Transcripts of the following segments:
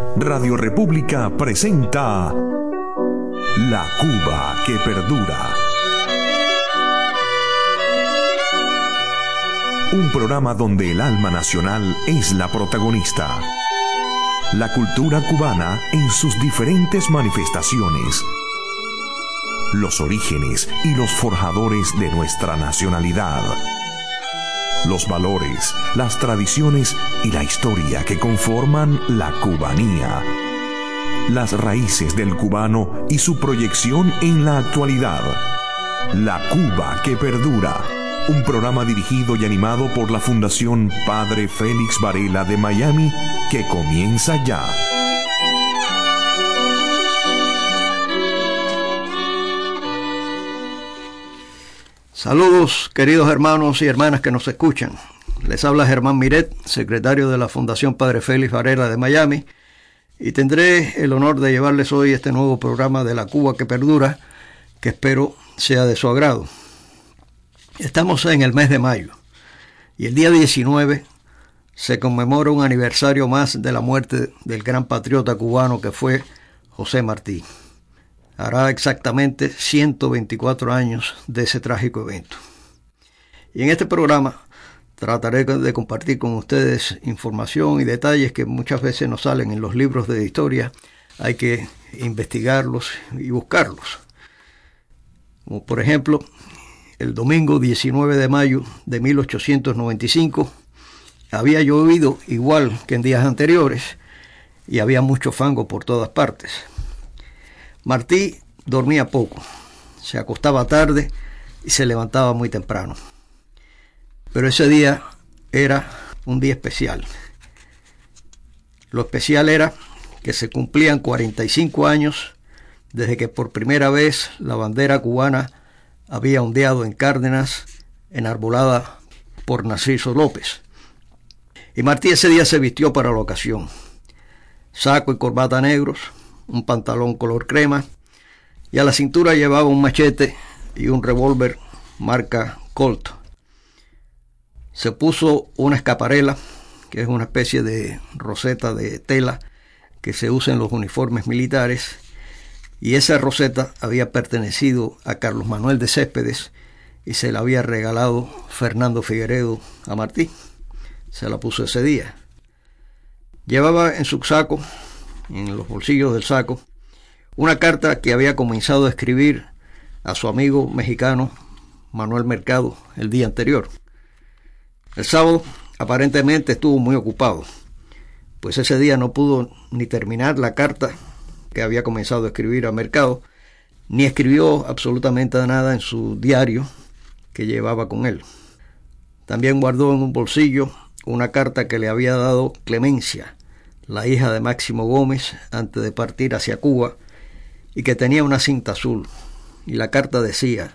Radio República presenta La Cuba que perdura. Un programa donde el alma nacional es la protagonista. La cultura cubana en sus diferentes manifestaciones. Los orígenes y los forjadores de nuestra nacionalidad. Los valores, las tradiciones y la historia que conforman la cubanía. Las raíces del cubano y su proyección en la actualidad. La Cuba que perdura. Un programa dirigido y animado por la Fundación Padre Félix Varela de Miami, que comienza ya. Saludos, queridos hermanos y hermanas que nos escuchan. Les habla Germán Miret, secretario de la Fundación Padre Félix Varela de Miami, y tendré el honor de llevarles hoy este nuevo programa de La Cuba que perdura, que espero sea de su agrado. Estamos en el mes de mayo, y el día 19 se conmemora un aniversario más de la muerte del gran patriota cubano que fue José Martí. Hará exactamente 124 años de ese trágico evento. Y en este programa trataré de compartir con ustedes información y detalles que muchas veces no salen en los libros de historia. Hay que investigarlos y buscarlos. Como por ejemplo, el domingo 19 de mayo de 1895 había llovido igual que en días anteriores y había mucho fango por todas partes. Martí dormía poco, se acostaba tarde y se levantaba muy temprano. Pero ese día era un día especial. Lo especial era que se cumplían 45 años desde que por primera vez la bandera cubana había ondeado en Cárdenas, enarbolada por Narciso López. Y Martí ese día se vistió para la ocasión. Saco y corbata negros, un pantalón color crema, y a la cintura llevaba un machete y un revólver marca Colt. Se puso una escaparela, que es una especie de roseta de tela que se usa en los uniformes militares, y esa roseta había pertenecido a Carlos Manuel de Céspedes y se la había regalado Fernando Figueredo a Martí. Se la puso ese día. Llevaba en su saco, en los bolsillos del saco, una carta que había comenzado a escribir a su amigo mexicano Manuel Mercado el día anterior. El sábado aparentemente estuvo muy ocupado, pues ese día no pudo ni terminar la carta que había comenzado a escribir a Mercado, ni escribió absolutamente nada en su diario que llevaba con él. También guardó en un bolsillo una carta que le había dado Clemencia, la hija de Máximo Gómez, antes de partir hacia Cuba, y que tenía una cinta azul. Y la carta decía: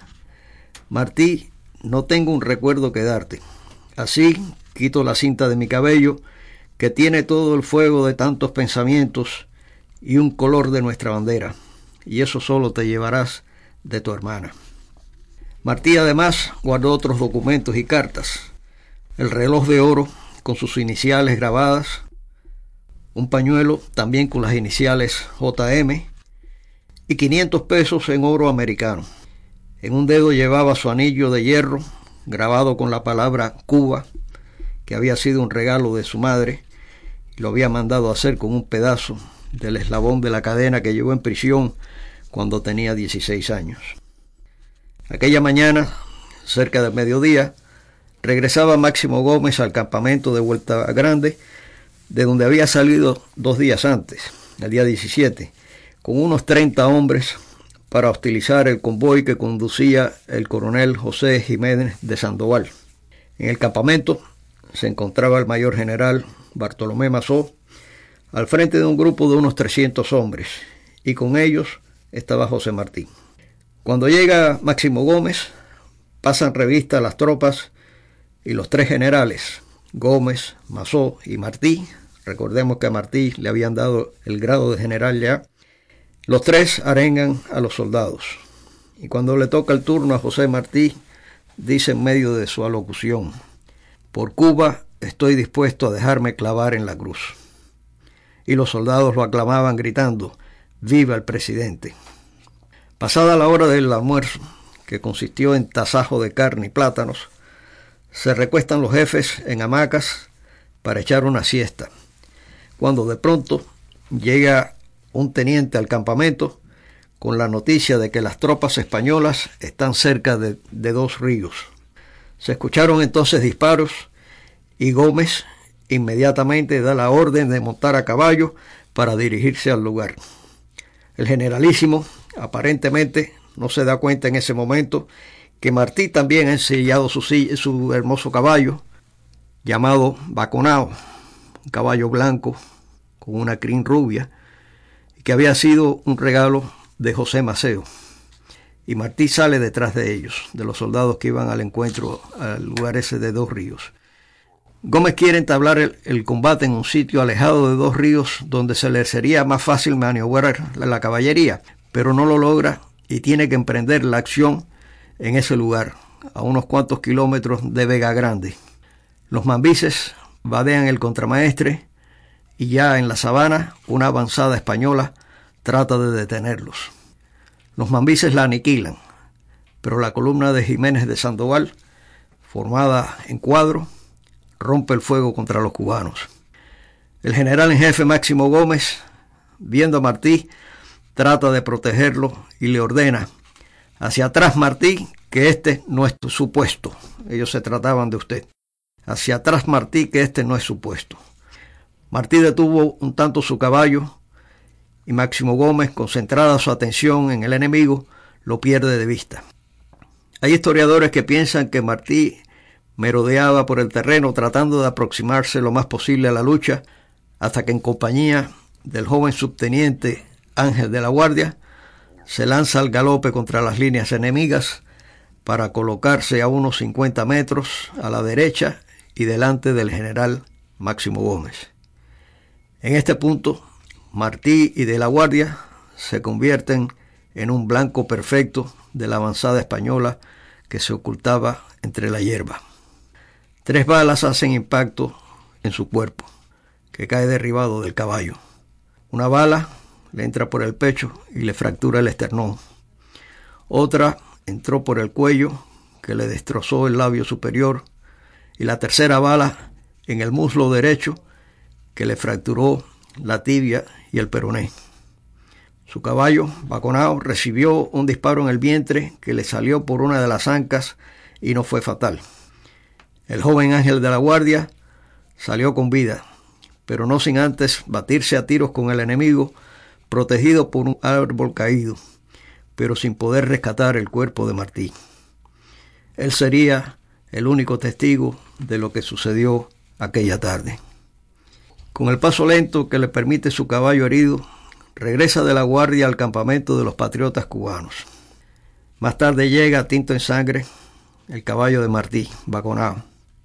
Martí, no tengo un recuerdo que darte. Así quito la cinta de mi cabello, que tiene todo el fuego de tantos pensamientos y un color de nuestra bandera, y eso solo te llevarás de tu hermana. Martí además guardó otros documentos y cartas: el reloj de oro con sus iniciales grabadas, un pañuelo también con las iniciales JM y 500 pesos en oro americano. En un dedo llevaba su anillo de hierro grabado con la palabra Cuba, que había sido un regalo de su madre y lo había mandado a hacer con un pedazo del eslabón de la cadena que llevó en prisión cuando tenía 16 años. Aquella mañana, cerca del mediodía, regresaba Máximo Gómez al campamento de Vuelta Grande, de donde había salido 2 días antes, el día 17, con unos 30 hombres para hostilizar el convoy que conducía el coronel José Jiménez de Sandoval. En el campamento se encontraba el mayor general Bartolomé Mazó, al frente de un grupo de unos 300 hombres, y con ellos estaba José Martí. Cuando llega Máximo Gómez, pasan revista a las tropas y los 3 generales, Gómez, Mazó y Martí, recordemos que a Martí le habían dado el grado de general ya, los 3 arengan a los soldados. Y cuando le toca el turno a José Martí, dice en medio de su alocución: por Cuba estoy dispuesto a dejarme clavar en la cruz. y los soldados lo aclamaban gritando: ¡Viva el presidente! Pasada la hora del almuerzo, que consistió en tasajo de carne y plátanos, se recuestan los jefes en hamacas para echar una siesta, cuando de pronto llega un teniente al campamento con la noticia de que las tropas españolas están cerca de Dos Ríos. Se escucharon entonces disparos y Gómez inmediatamente da la orden de montar a caballo para dirigirse al lugar. El generalísimo aparentemente no se da cuenta en ese momento que Martí también ha ensillado su hermoso caballo, llamado Baconao, un caballo blanco con una crin rubia, que había sido un regalo de José Maceo. Y Martí sale detrás de ellos, de los soldados que iban al encuentro al lugar ese de Dos Ríos. Gómez quiere entablar el combate en un sitio alejado de Dos Ríos, donde se le sería más fácil maniobrar la caballería, pero no lo logra y tiene que emprender la acción en ese lugar, a unos cuantos kilómetros de Vega Grande. Los mambises vadean el contramaestre y ya en la sabana una avanzada española trata de detenerlos. Los mambises la aniquilan, pero la columna de Jiménez de Sandoval, formada en cuadro, rompe el fuego contra los cubanos. El general en jefe Máximo Gómez, viendo a Martí, trata de protegerlo y le ordena: hacia atrás, Martí, que este no es su puesto. Ellos se trataban de usted. Hacia atrás, Martí, que este no es su puesto. Martí detuvo un tanto su caballo y Máximo Gómez, concentrada su atención en el enemigo, lo pierde de vista. Hay historiadores que piensan que Martí merodeaba por el terreno tratando de aproximarse lo más posible a la lucha, hasta que en compañía del joven subteniente Ángel de la Guardia se lanza al galope contra las líneas enemigas para colocarse a unos 50 metros a la derecha y delante del general Máximo Gómez. En este punto, Martí y de la Guardia se convierten en un blanco perfecto de la avanzada española que se ocultaba entre la hierba. 3 balas hacen impacto en su cuerpo, que cae derribado del caballo. Una bala le entra por el pecho y le fractura el esternón. Otra entró por el cuello, que le destrozó el labio superior, y la tercera bala en el muslo derecho, que le fracturó la tibia y el peroné. Su caballo, Baconao, recibió un disparo en el vientre que le salió por una de las ancas y no fue fatal. El joven Ángel de la Guardia salió con vida, pero no sin antes batirse a tiros con el enemigo, protegido por un árbol caído, pero sin poder rescatar el cuerpo de Martí. Él sería el único testigo de lo que sucedió aquella tarde. Con el paso lento que le permite su caballo herido, regresa de la Guardia al campamento de los patriotas cubanos. Más tarde llega, tinto en sangre, el caballo de Martí, Baconao.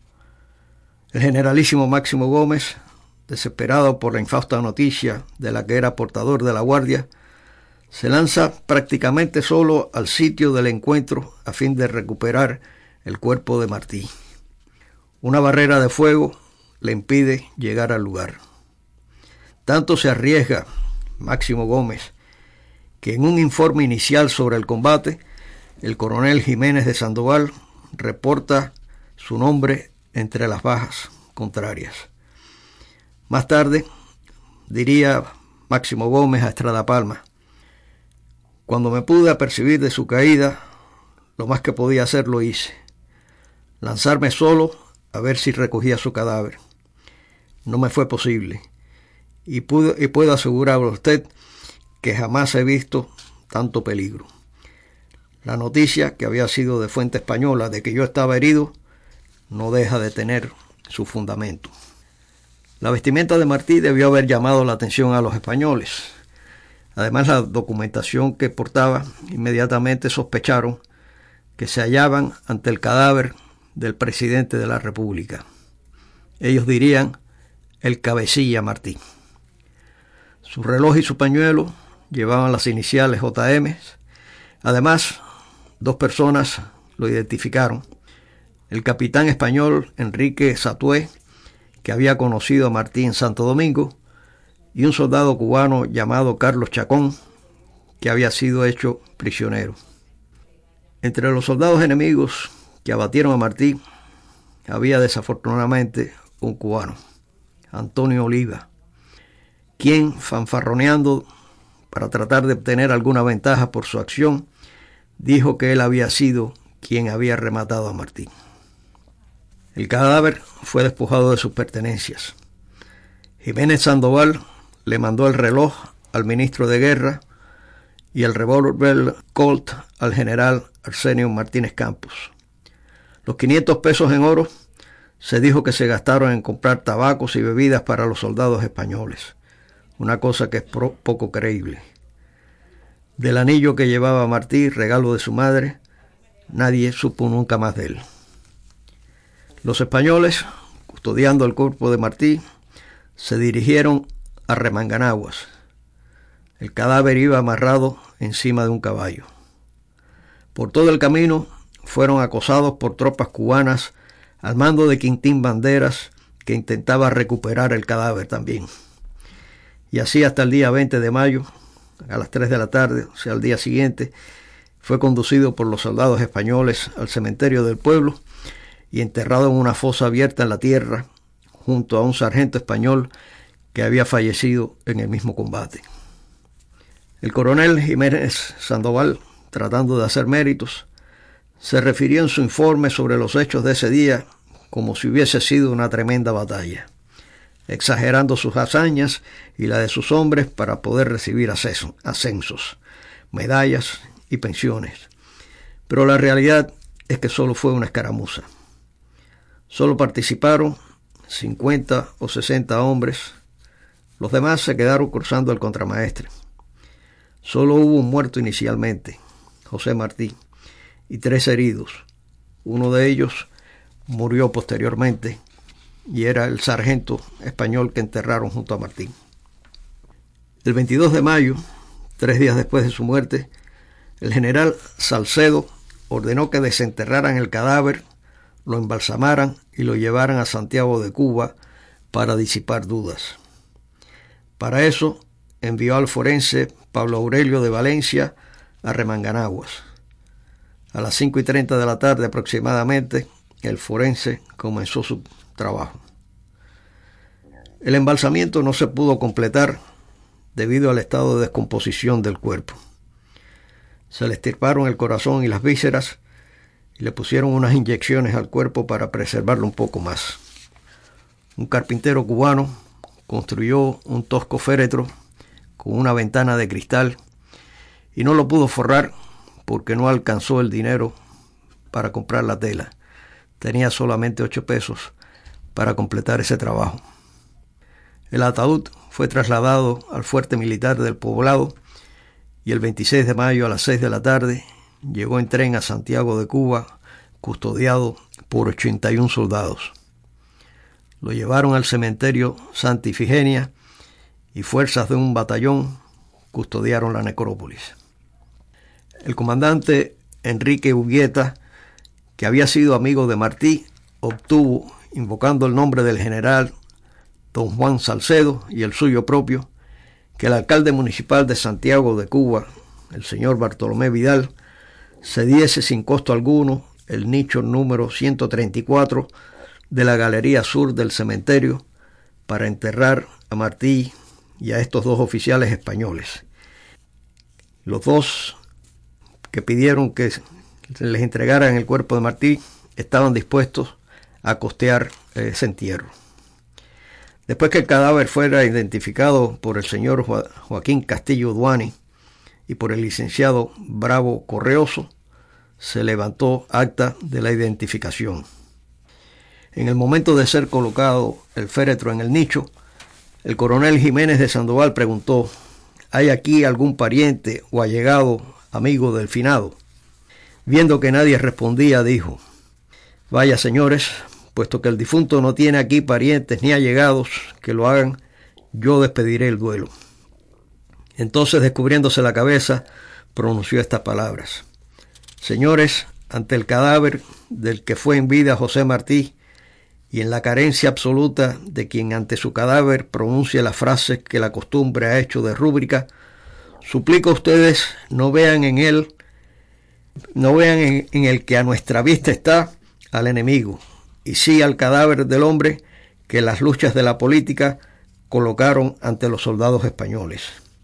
El generalísimo Máximo Gómez, desesperado por la infausta noticia de la que era portador de la Guardia, se lanza prácticamente solo al sitio del encuentro a fin de recuperar el cuerpo de Martí. Una barrera de fuego le impide llegar al lugar. Tanto se arriesga Máximo Gómez que en un informe inicial sobre el combate, el coronel Jiménez de Sandoval reporta su nombre entre las bajas contrarias. Más tarde diría Máximo Gómez a Estrada Palma: cuando me pude apercibir de su caída, lo más que podía hacer lo hice: lanzarme solo a ver si recogía su cadáver. No me fue posible, y puedo asegurarle a usted que jamás he visto tanto peligro. La noticia, que había sido de fuente española, de que yo estaba herido, no deja de tener su fundamento. La vestimenta de Martí debió haber llamado la atención a los españoles. Además, la documentación que portaba, inmediatamente sospecharon que se hallaban ante el cadáver del presidente de la República. Ellos dirían el cabecilla Martí. Su reloj y su pañuelo llevaban las iniciales JM. Además, 2 personas lo identificaron: el capitán español Enrique Satué, que había conocido a Martí en Santo Domingo, y un soldado cubano llamado Carlos Chacón, que había sido hecho prisionero. Entre los soldados enemigos que abatieron a Martí había desafortunadamente un cubano, Antonio Oliva, quien, fanfarroneando para tratar de obtener alguna ventaja por su acción, dijo que él había sido quien había rematado a Martí. El cadáver fue despojado de sus pertenencias. Jiménez Sandoval le mandó el reloj al ministro de Guerra y el revólver Colt al general Arsenio Martínez Campos. Los 500 pesos en oro se dijo que se gastaron en comprar tabacos y bebidas para los soldados españoles, una cosa que es poco creíble. Del anillo que llevaba Martí, regalo de su madre, nadie supo nunca más de él. Los españoles, custodiando el cuerpo de Martí, se dirigieron a Remanganaguas. El cadáver iba amarrado encima de un caballo. Por todo el camino fueron acosados por tropas cubanas al mando de Quintín Banderas, que intentaba recuperar el cadáver también. Y así hasta el día 20 de mayo, a las 3 de la tarde, o sea, al día siguiente, fue conducido por los soldados españoles al cementerio del pueblo y enterrado en una fosa abierta en la tierra, junto a un sargento español que había fallecido en el mismo combate. El coronel Jiménez Sandoval, tratando de hacer méritos, se refirió en su informe sobre los hechos de ese día como si hubiese sido una tremenda batalla, exagerando sus hazañas y la de sus hombres para poder recibir ascensos, medallas y pensiones. Pero la realidad es que solo fue una escaramuza. Solo participaron 50 o 60 hombres. Los demás se quedaron cruzando el contramaestre. Solo hubo un muerto inicialmente, José Martí, y 3 heridos. Uno de ellos murió posteriormente y era el sargento español que enterraron junto a Martí. El 22 de mayo, 3 días después de su muerte, el general Salcedo ordenó que desenterraran el cadáver, lo embalsamaran y lo llevaran a Santiago de Cuba para disipar dudas. Para eso envió al forense Pablo Aurelio de Valencia a Remanganaguas. A las 5:30 de la tarde aproximadamente, el forense comenzó su trabajo. El embalsamiento no se pudo completar debido al estado de descomposición del cuerpo. Se le extirparon el corazón y las vísceras y le pusieron unas inyecciones al cuerpo para preservarlo un poco más. Un carpintero cubano construyó un tosco féretro con una ventana de cristal y no lo pudo forrar porque no alcanzó el dinero para comprar la tela. Tenía solamente 8 pesos para completar ese trabajo. El ataúd fue trasladado al fuerte militar del Poblado y el 26 de mayo a las 6 de la tarde llegó en tren a Santiago de Cuba, custodiado por 81 soldados. Lo llevaron al cementerio Santa Ifigenia y fuerzas de un batallón custodiaron la necrópolis. El comandante Enrique Urbieta, que había sido amigo de Martí, obtuvo, invocando el nombre del general don Juan Salcedo y el suyo propio, que el alcalde municipal de Santiago de Cuba, el señor Bartolomé Vidal, cediese sin costo alguno el nicho número 134 de la galería sur del cementerio para enterrar a Martí y a estos 2 oficiales españoles. Los 2 que pidieron que se les entregaran el cuerpo de Martí estaban dispuestos a costear ese entierro. Después que el cadáver fuera identificado por el señor Joaquín Castillo Duani y por el licenciado Bravo Correoso, se levantó acta de la identificación. En el momento de ser colocado el féretro en el nicho, el coronel Jiménez de Sandoval preguntó: ¿hay aquí algún pariente o allegado amigo del finado? Viendo que nadie respondía, dijo: vaya, señores, puesto que el difunto no tiene aquí parientes ni allegados que lo hagan, yo despediré el duelo. Entonces, descubriéndose la cabeza, pronunció estas palabras: señores, ante el cadáver del que fue en vida José Martí, y en la carencia absoluta de quien ante su cadáver pronuncie las frases que la costumbre ha hecho de rúbrica, suplico a ustedes no vean en el que a nuestra vista está al enemigo, y sí al cadáver del hombre que las luchas de la política colocaron ante los soldados españoles.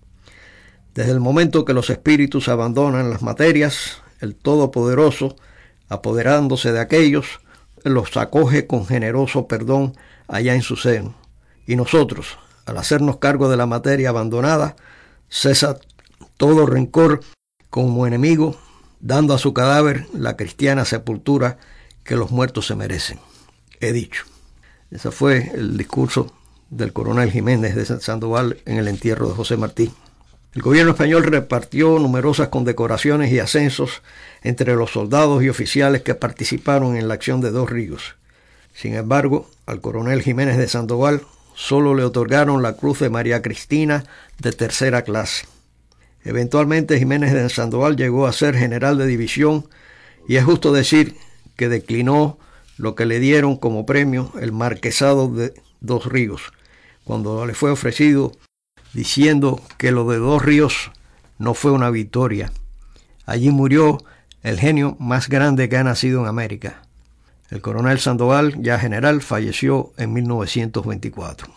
Desde el momento que los espíritus abandonan las materias, el Todopoderoso, apoderándose de aquellos, los acoge con generoso perdón allá en su seno. Y nosotros, al hacernos cargo de la materia abandonada, cesa todo rencor como enemigo, dando a su cadáver la cristiana sepultura que los muertos se merecen. He dicho. Ese fue el discurso del coronel Jiménez de Sandoval en el entierro de José Martí. El gobierno español repartió numerosas condecoraciones y ascensos entre los soldados y oficiales que participaron en la acción de Dos Ríos. Sin embargo, al coronel Jiménez de Sandoval solo le otorgaron la Cruz de María Cristina de tercera clase. Eventualmente Jiménez de Sandoval llegó a ser general de división y es justo decir que declinó lo que le dieron como premio el marquesado de Dos Ríos, cuando le fue ofrecido, diciendo que lo de Dos Ríos no fue una victoria. Allí murió el genio más grande que ha nacido en América. El coronel Sandoval, ya general, falleció en 1924.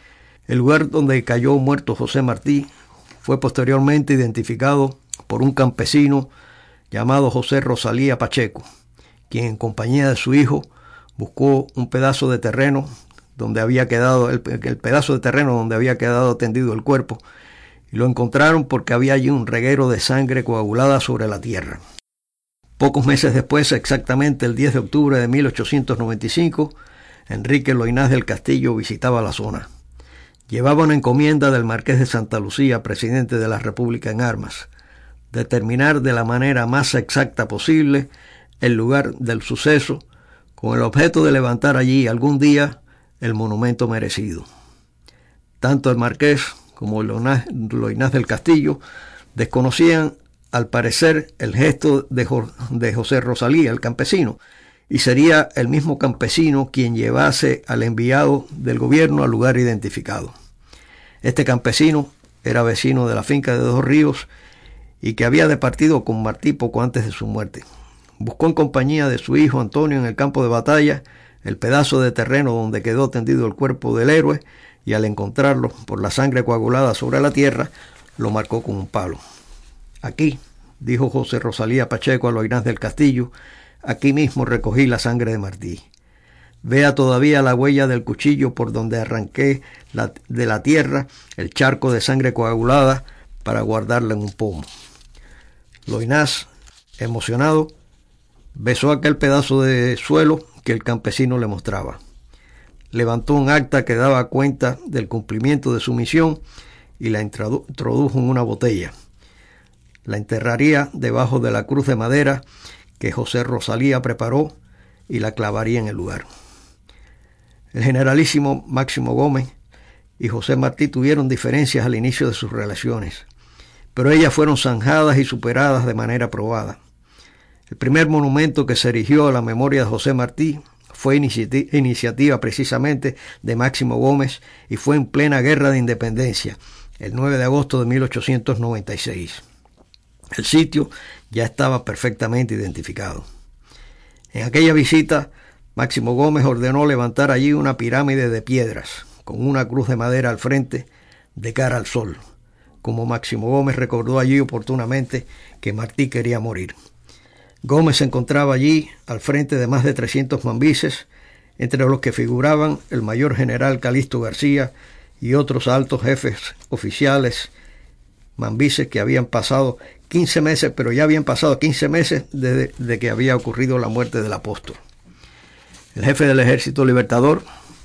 El lugar donde cayó muerto José Martí fue posteriormente identificado por un campesino llamado José Rosalía Pacheco, quien en compañía de su hijo buscó un pedazo de terreno donde había quedado el pedazo de terreno donde había quedado tendido el cuerpo, y lo encontraron porque había allí un reguero de sangre coagulada sobre la tierra. Pocos meses después, exactamente el 10 de octubre de 1895, Enrique Loynaz del Castillo visitaba la zona. Llevaba una encomienda del Marqués de Santa Lucía, presidente de la República en armas, determinar de la manera más exacta posible el lugar del suceso, con el objeto de levantar allí algún día el monumento merecido. Tanto el Marqués como Loynaz del Castillo desconocían al parecer el gesto de José Rosalía, el campesino, y sería el mismo campesino quien llevase al enviado del gobierno al lugar identificado. Este campesino era vecino de la finca de Dos Ríos y que había departido con Martí poco antes de su muerte. Buscó en compañía de su hijo Antonio en el campo de batalla el pedazo de terreno donde quedó tendido el cuerpo del héroe, y al encontrarlo por la sangre coagulada sobre la tierra, lo marcó con un palo. Aquí, dijo José Rosalía Pacheco a Loynaz del Castillo, aquí mismo recogí la sangre de Martí. Vea todavía la huella del cuchillo por donde arranqué de la tierra el charco de sangre coagulada para guardarla en un pomo. Loynaz, emocionado, besó aquel pedazo de suelo que el campesino le mostraba. Levantó un acta que daba cuenta del cumplimiento de su misión y la introdujo en una botella. La enterraría debajo de la cruz de madera que José Rosalía preparó y la clavaría en el lugar. El generalísimo Máximo Gómez y José Martí tuvieron diferencias al inicio de sus relaciones, pero ellas fueron zanjadas y superadas de manera probada. El primer monumento que se erigió a la memoria de José Martí fue iniciativa precisamente de Máximo Gómez y fue en plena Guerra de Independencia, el 9 de agosto de 1896. El sitio ya estaba perfectamente identificado. En aquella visita, Máximo Gómez ordenó levantar allí una pirámide de piedras, con una cruz de madera al frente, de cara al sol, como Máximo Gómez recordó allí oportunamente que Martí quería morir. Gómez se encontraba allí al frente de más de 300 mambises, entre los que figuraban el mayor general Calixto García y otros altos jefes oficiales mambises que habían pasado 15 meses, pero ya habían pasado 15 meses desde que había ocurrido la muerte del apóstol. El jefe del Ejército Libertador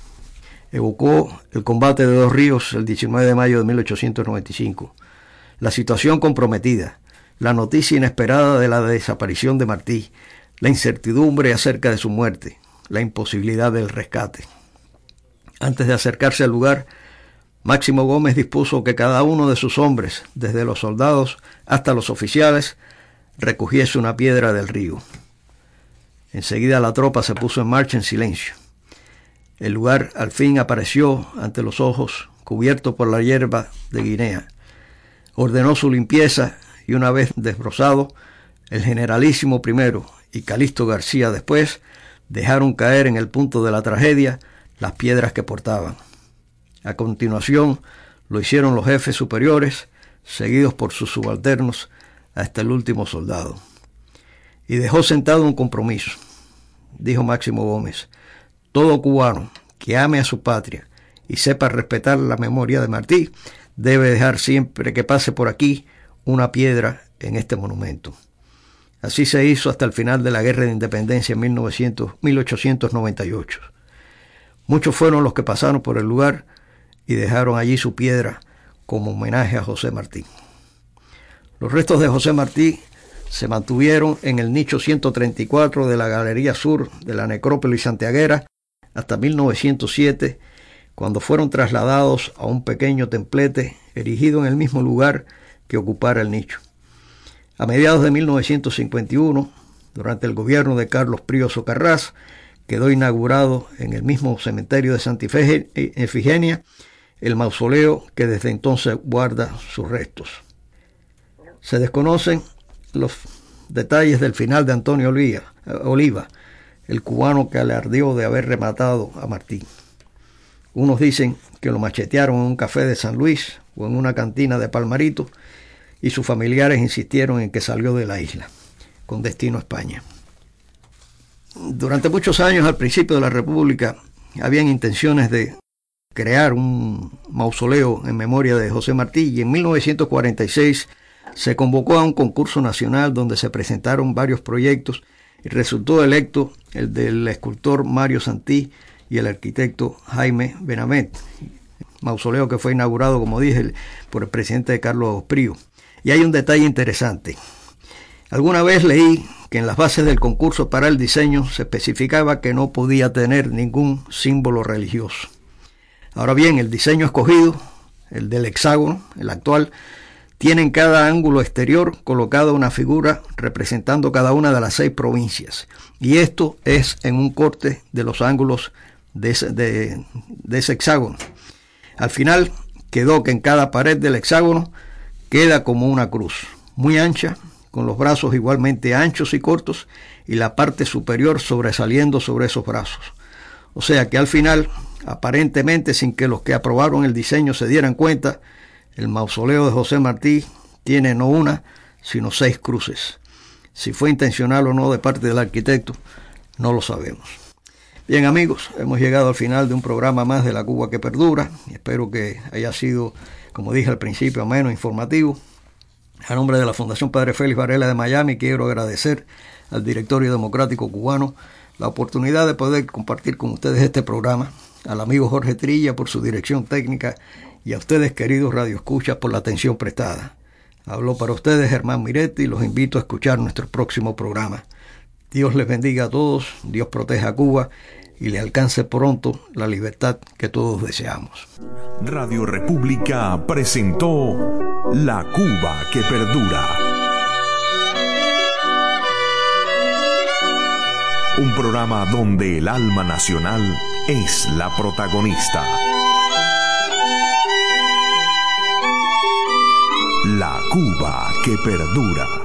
evocó el combate de Dos Ríos el 19 de mayo de 1895. La situación comprometida, la noticia inesperada de la desaparición de Martí, la incertidumbre acerca de su muerte, la imposibilidad del rescate. Antes de acercarse al lugar, Máximo Gómez dispuso que cada uno de sus hombres, desde los soldados hasta los oficiales, recogiese una piedra del río. Enseguida la tropa se puso en marcha en silencio. El lugar al fin apareció ante los ojos, cubierto por la hierba de Guinea. Ordenó su limpieza y una vez desbrozado, el generalísimo primero y Calixto García después dejaron caer en el punto de la tragedia las piedras que portaban. A continuación lo hicieron los jefes superiores, seguidos por sus subalternos, hasta el último soldado. Y dejó sentado un compromiso. Dijo Máximo Gómez: todo cubano que ame a su patria y sepa respetar la memoria de Martí debe dejar siempre que pase por aquí una piedra en este monumento. Así se hizo hasta el final de la Guerra de Independencia en 1898. Muchos fueron los que pasaron por el lugar y dejaron allí su piedra como homenaje a José Martí. Los restos de José Martí se mantuvieron en el nicho 134 de la Galería Sur de la Necrópolis santiaguera hasta 1907, cuando fueron trasladados a un pequeño templete erigido en el mismo lugar que ocupara el nicho. A mediados de 1951, durante el gobierno de Carlos Prío Socarrás, quedó inaugurado en el mismo cementerio de Santa Ifigenia el mausoleo que desde entonces guarda sus restos. Se desconocen los detalles del final de Antonio Oliva, el cubano que alardeó de haber rematado a Martí. Unos dicen que lo machetearon en un café de San Luis o en una cantina de Palmarito, y sus familiares insistieron en que salió de la isla, con destino a España. Durante muchos años, al principio de la República, habían intenciones de crear un mausoleo en memoria de José Martí, y en 1946 se convocó a un concurso nacional donde se presentaron varios proyectos y resultó electo el del escultor Mario Santí y el arquitecto Jaime Benamet, mausoleo que fue inaugurado, como dije, por el presidente Carlos Prío. Y hay un detalle interesante. Alguna vez leí que en las bases del concurso para el diseño se especificaba que no podía tener ningún símbolo religioso. Ahora bien, el diseño escogido, el del hexágono, el actual, tiene en cada ángulo exterior colocada una figura representando cada una de las 6 provincias. Y esto es en un corte de los ángulos de ese hexágono. Al final quedó que en cada pared del hexágono queda como una cruz, muy ancha, con los brazos igualmente anchos y cortos, y la parte superior sobresaliendo sobre esos brazos. O sea que al final, aparentemente sin que los que aprobaron el diseño se dieran cuenta, el mausoleo de José Martí tiene no una, sino 6 cruces. Si fue intencional o no de parte del arquitecto, no lo sabemos. Bien, amigos, hemos llegado al final de un programa más de La Cuba que Perdura. Espero que haya sido, como dije al principio, ameno, informativo. A nombre de la Fundación Padre Félix Varela de Miami, quiero agradecer al Directorio Democrático Cubano la oportunidad de poder compartir con ustedes este programa, al amigo Jorge Trilla por su dirección técnica y a ustedes, queridos radioescuchas, por la atención prestada. Habló para ustedes Germán Miret y los invito a escuchar nuestro próximo programa. Dios les bendiga a todos, Dios proteja a Cuba y le alcance pronto la libertad que todos deseamos. Radio República presentó La Cuba que Perdura. Un programa donde el alma nacional es la protagonista. La Cuba que Perdura.